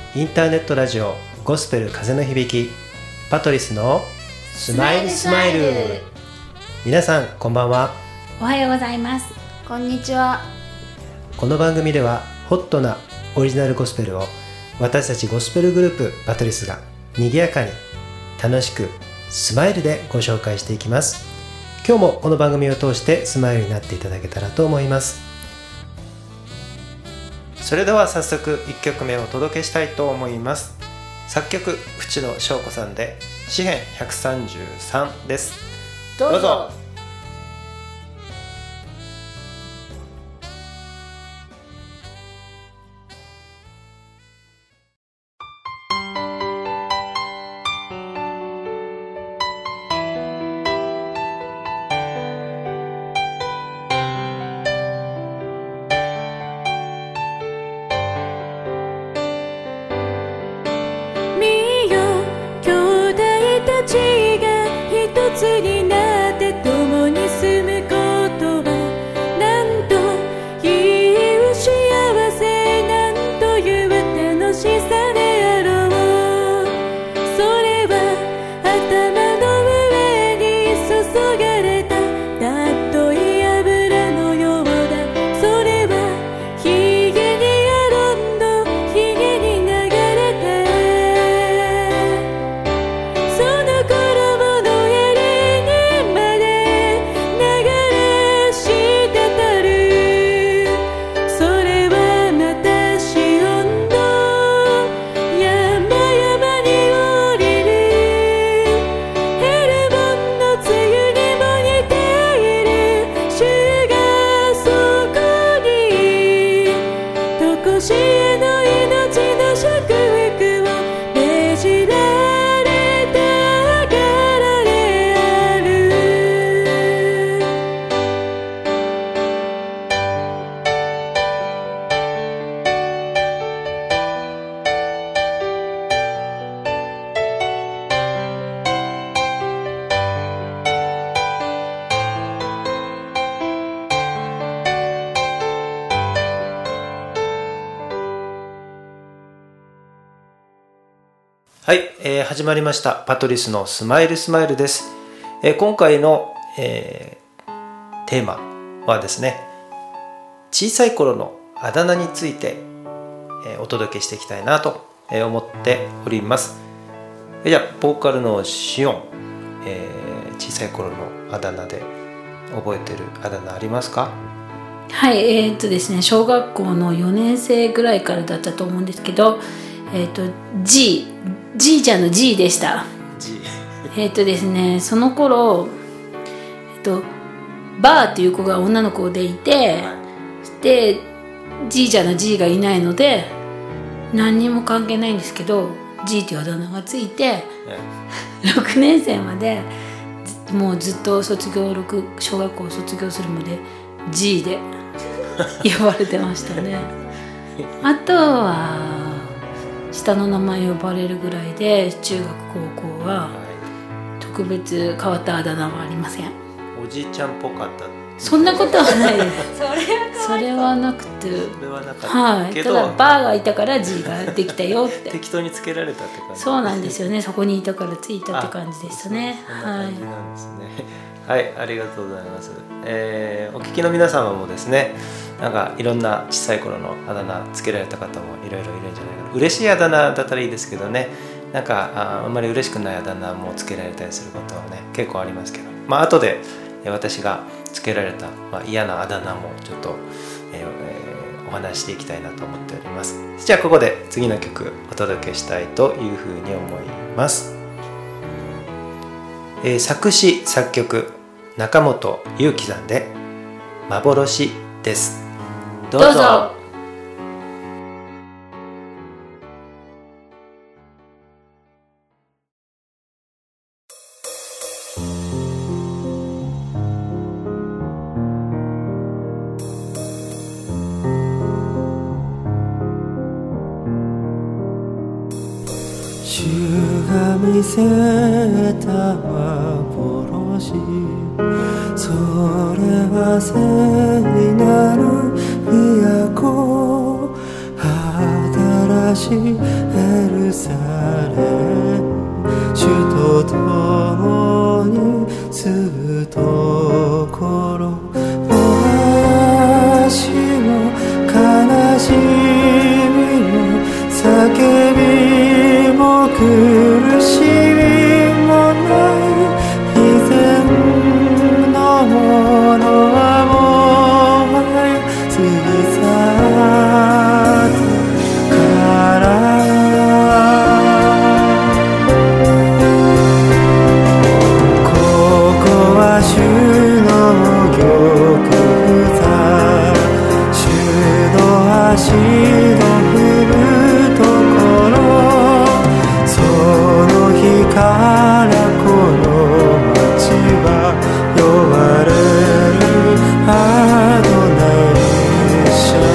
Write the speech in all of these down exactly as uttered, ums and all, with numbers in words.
インターネットラジオゴスペル風の響き、パトリスのスマイルスマイル。皆さんこんばんは。 おはようございます。 こんにちは。 この番組ではホットなオリジナルゴスペルを私たちゴスペルグループパトリスが賑やかに楽しくスマイルでご紹介していきます。今日もこの番組を通してスマイルになっていただけたらと思います。それでは早速いっきょくめをお届けしたいと思います。作曲淵野翔子さんで詩編ひゃくさんじゅうさんです。 どうぞ。 どうぞ。 一つになって共に住むことはなんという幸せ、なんという楽しさであろう。それは頭の上に注がれたたっとい油のようだ。それはひげにアロンド、ひげに流れた。その頃はい、えー、始まりましたパトリスのスマイルスマイルです。えー、今回の、えー、テーマはですね、小さい頃のあだ名について、えー、お届けしていきたいなと思っております。じゃあボーカルのシオン、えー、小さい頃のあだ名で覚えてるあだ名ありますか？ はい、えー、っとですね小学校のよねん生ぐらいからだったと思うんですけど、えー、っと G G ちゃんの G でした。 G えっとですねその頃、えっと、バーっていう子が女の子でいて、で G ちゃんの G がいないので何にも関係ないんですけど G っていうあだ名がついて、ろくねん生までもうずっと卒業小学校を卒業するまで G で呼ばれてましたね。あとは下の名前呼ばれるぐらいで、中学高校は特別変わったあだ名はありません。 おじいちゃんっぽかった？ そんなことはないですそれはそれはなくて、 それはなかった、 はい、 けどただバーがいたから G ができたよって適当につけられたって感じ。 そうなんですよね、そこにいたからついたって感じでしたね。 そんな感じなんですね。はい、はい、ありがとうございます。えー、お聞きの皆様もですね、なんかいろんな小さい頃のあだ名つけられた方もいろいろいるんじゃないかな。嬉しいあだ名だったらいいですけどね、なんか あ, あんまり嬉しくないあだ名もつけられたりすることはね結構ありますけど、まあ後で私がつけられた、まあ、嫌なあだ名もちょっと、えーえー、お話していきたいなと思っております。じゃあここで次の曲お届けしたいというふうに思います。えー、作詞作曲中本裕樹さんで幻です。どうぞ。 どうぞ。 主が見せた幻、それは聖なる都、働しエルサレム主と共に住むところ私も悲しみも叫びも苦しみもない以前のものはもはや過ぎ去ったからここは主の玉座主の足の踏むところその日からこの街は呼ばれるアドナイシャ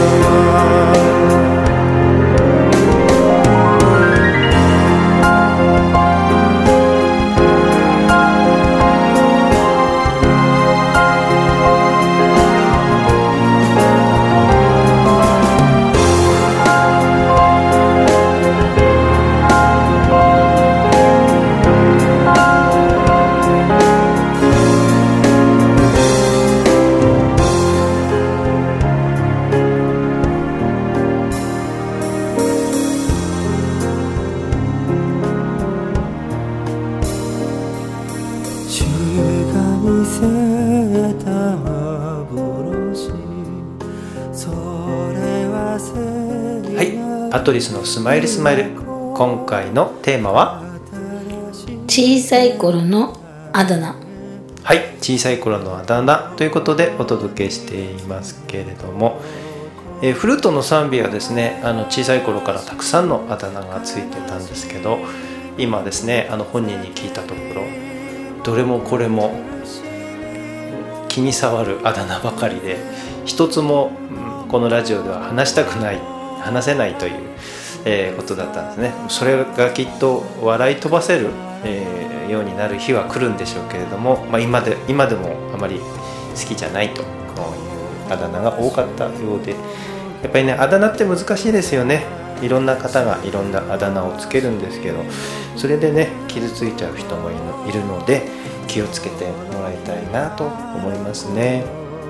主が見せた幻それは聖はい、アトリスのスマイルスマイル、今回のテーマは小さい頃のあだ名。 はい、小さい頃のあだ名ということでお届けしていますけれども、えーフルートの賛美はですね、あの小さい頃からたくさんのあだ名がついてたんですけど、今ですね、あの本人に聞いたところどれもこれも気に障るあだ名ばかりで、一つも、うん、このラジオでは話したくない話せないという、えーことだったんですね。それがきっと笑い飛ばせる、えーようになる日は来るんでしょうけれども、まあ、今で今でもあまり好きじゃないとこういうあだ名が多かったようで、やっぱりね、あだ名って難しいですよね。いろんな方がいろんなあだ名をつけるんですけど、それでね傷ついちゃう人もいるので気をつけてもらいたいなと思いますね。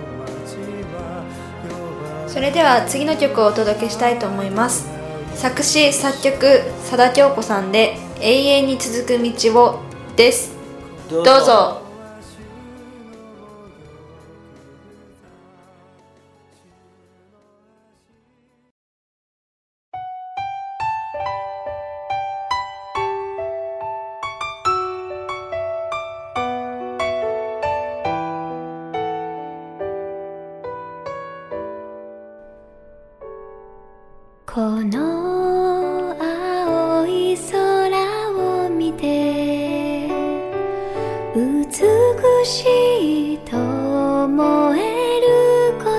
それでは次の曲をお届けしたいと思います。作詞作曲佐田京子さんで永遠に続く道をです。どうぞ。 この青い空を見て美しいと思えること、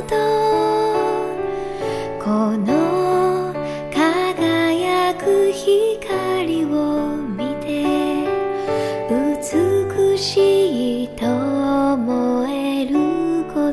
この輝く光を見て美しいと思えること、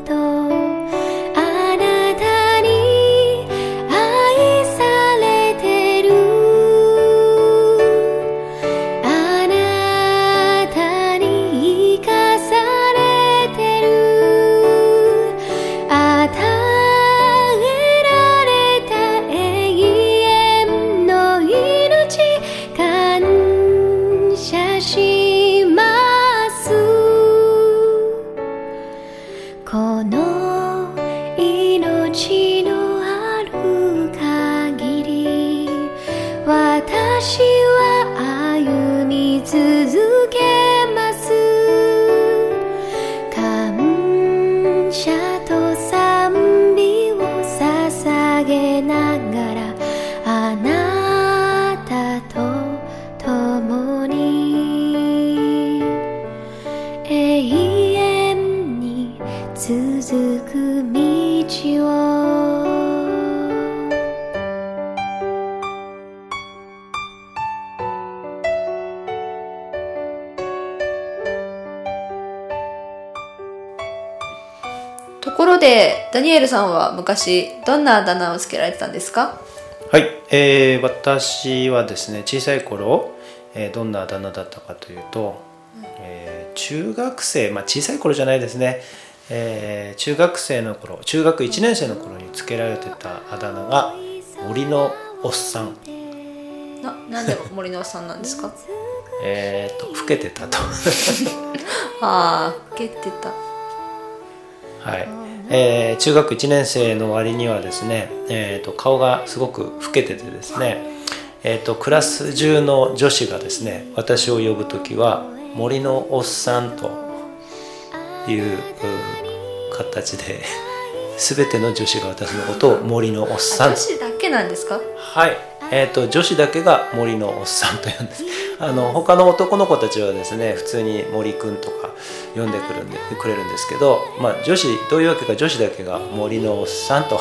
ところでダニエルさんは昔どんなあだ名をつけられてたんですか？ はい、えー、私はですね、小さい頃、えー、どんなあだ名だったかというと、えー、中学生、まあ小さい頃じゃないですね、えー、中学生の頃、中学いちねん生の頃につけられてたあだ名が森のおっさん。 な, なんで森のおっさんなんですか？ えーと老けてたとああ、老けてた。 はい、えー、中学いちねん生の割にはですね、えーと顔がすごく老けててですね、えーとクラス中の女子がですね、私を呼ぶときは森のおっさんという形で全ての女子が私のことを森のおっさん。 女子だけなんですか？ はい、えーと女子だけが森のおっさんと呼んです。あの他の男の子たちはですね、普通に森くんとか呼んでくるんでくれるんですけど、まあ、女子どういうわけか女子だけが森のおっさんと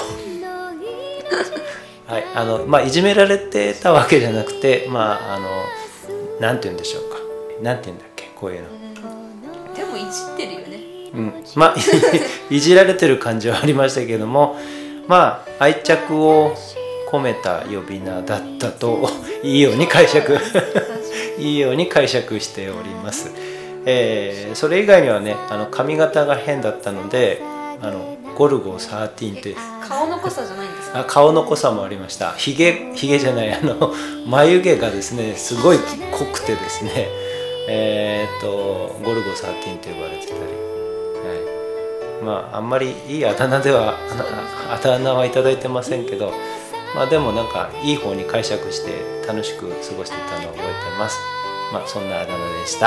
はい、あのまあいじめられてたわけじゃなくて、まああのなんて言うんでしょうか、なんて言うんだっけ、こういうの。 でもいじってるよね。 うん、まあいじられてる感じはありましたけども、まあ愛着を込めた呼び名だったといいように解釈いいように解釈しております。えー、それ以外にはね、あの髪型が変だったので、あのゴルゴじゅうさんって顔の濃さじゃないんですか？ あ、顔の濃さもありました。ひげひげじゃない、あの眉毛がですねすごい濃くてですね、えー、っとゴルゴじゅうさんと呼ばれてたり、はい、まああんまりいいあだ名ではあだ名はいただいてませんけど、まあでもなんかいい方に解釈して楽しく過ごしていたのを覚えてます。まあそんなあだ名でした。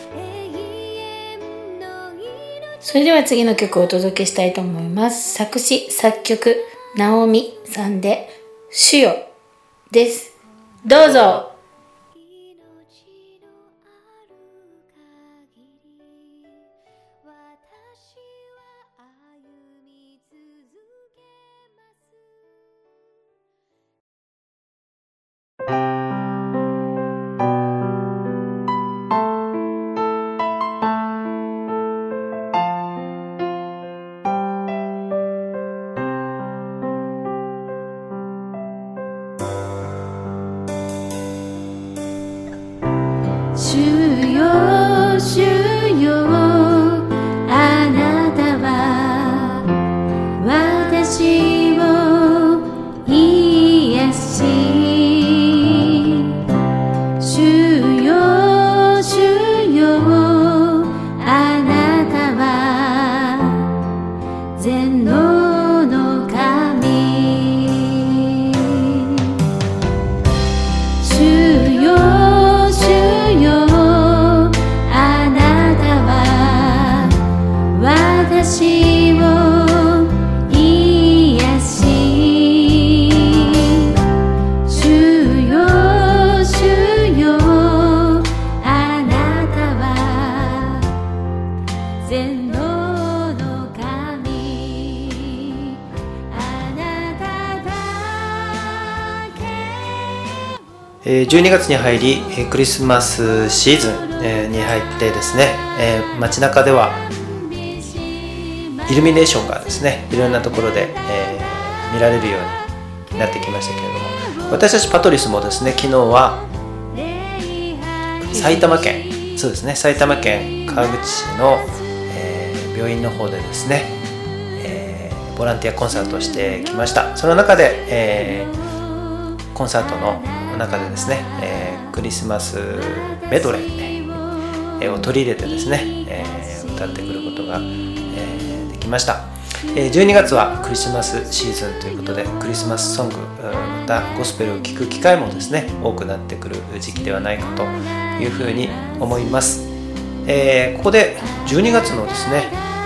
それでは次の曲をお届けしたいと思います。作詞作曲ナオミさんで主よです。どうぞ。 主よ主よあなたは私を癒し、主よ主よあなたは全能の神、主よ主よあなたは私を癒し、主よ主よあなたは全能の神、あなただけ。 えーじゅうにがつに入り、えークリスマスシーズン、えーに入ってですね、えー街中ではイルミネーションがですね、いろんなところで、えー見られるようになってきましたけれども、私たちパトリスもですね、昨日は埼玉県、そうですね、埼玉県川口市の、えー病院の方でですね、えーボランティアコンサートをしてきました。その中で、えーコンサートの中でですね、えークリスマスメドレー、えーを取り入れてですね、えー歌ってくることが、えーできました。えーじゅうにがつはクリスマスシーズンということで、クリスマスソング、またゴスペルを聴く機会もですね多くなってくる時期ではないかというふうに思います。えーここでじゅうにがつのですね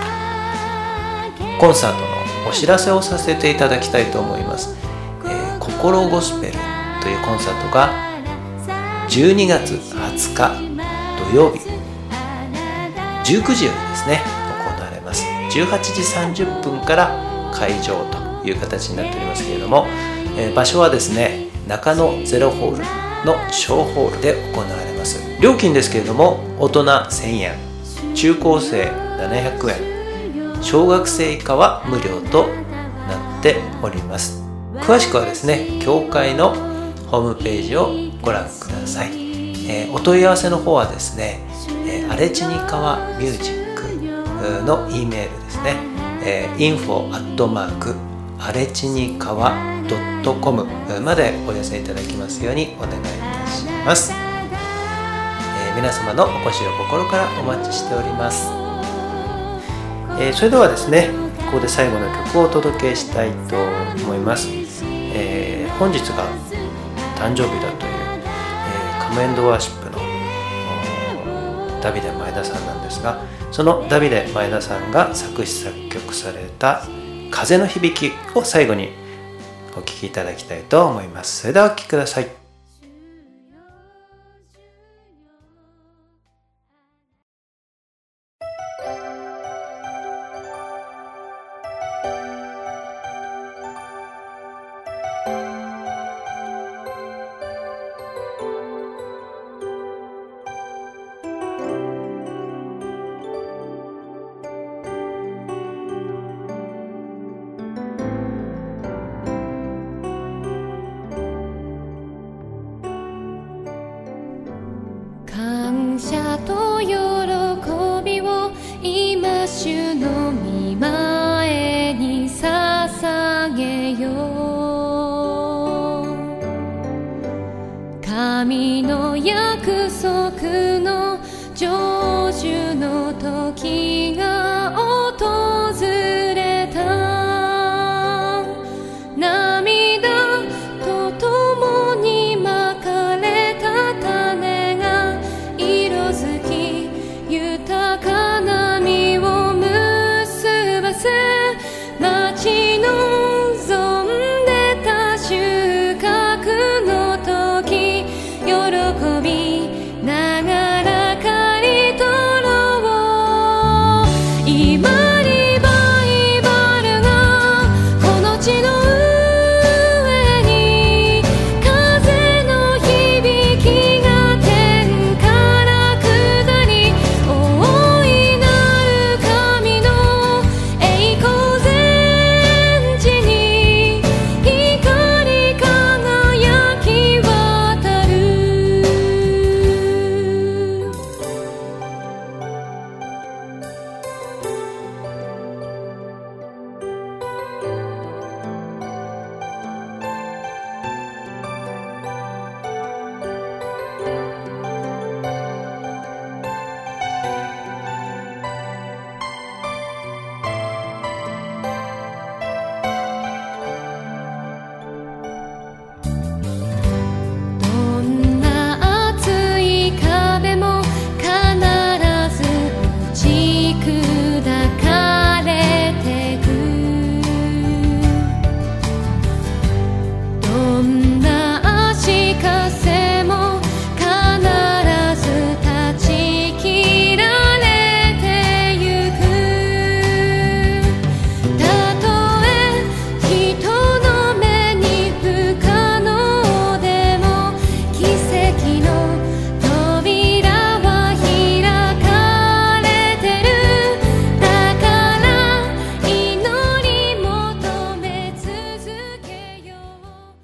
コンサートのお知らせをさせていただきたいと思います。えー心ゴスペルというコンサートがじゅうにがつはつか土曜日じゅうくじよりですね行われます。じゅうはちじさんじゅっぷんから会場という形になっておりますけれども、えー場所はですね中野ゼロホールの小ホールで行われます。料金ですけれども、大人せんえん、中高生ななひゃくえん、小学生以下は無料となっております。 詳しくはですね教会のホームページをご覧ください。えー、お問い合わせの方はですね、えー、アレチニカワミュージックの E メールですね、えー、インフォ アットマーク アレチニカワ ドットコム までお寄せいただきますようにお願いいたします。えー、皆様のお越しを心からお待ちしております。えー、それではですねここで最後の曲をお届けしたいと思います。えー、本日が誕生日だという、えー、カムエンドワーシップのダビデ前田さんなんですが、そのダビデ前田さんが作詞作曲された風の響きを最後にお聴きいただきたいと思います。それではお聴きください。 感謝と喜びを今主の御前に捧げよう。神の約束の成就の時が訪れた。涙と共にまかれた種が色づき豊かな実を結ばせ、待ち望んでた収穫の時、喜びながら刈り取ろう。今リバイバルがこの地の上に、風の響きが天から下り、大いなる神の栄光全地に光り輝き渡る。どんな熱い壁も必ず打ち砕かれてく。どんな足かせも必ず断ち切られてゆく。たとえ人の目に不可能でも、奇跡の扉は開かれてる。だから祈り求め続けよう。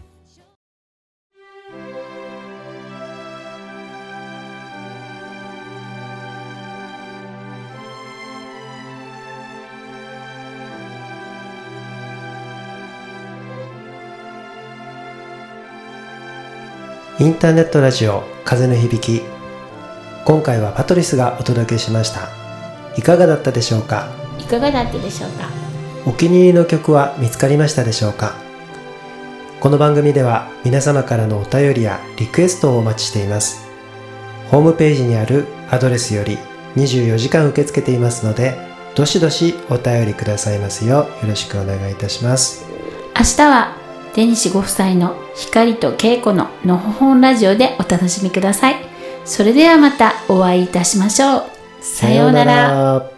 インターネットラジオ風の響き、今回はパトリスがお届けしました。いかがだったでしょうか。 いかがだったでしょうか。 お気に入りの曲は見つかりましたでしょうか。この番組では皆様からのお便りやリクエストをお待ちしています。ホームページにあるアドレスよりにじゅうよじかん受け付けていますので、どしどしお便りくださいますようよろしくお願いいたします。 明日はデニシご夫妻の光と稽古ののほほんラジオでお楽しみください。それではまたお会いいたしましょう。さようなら。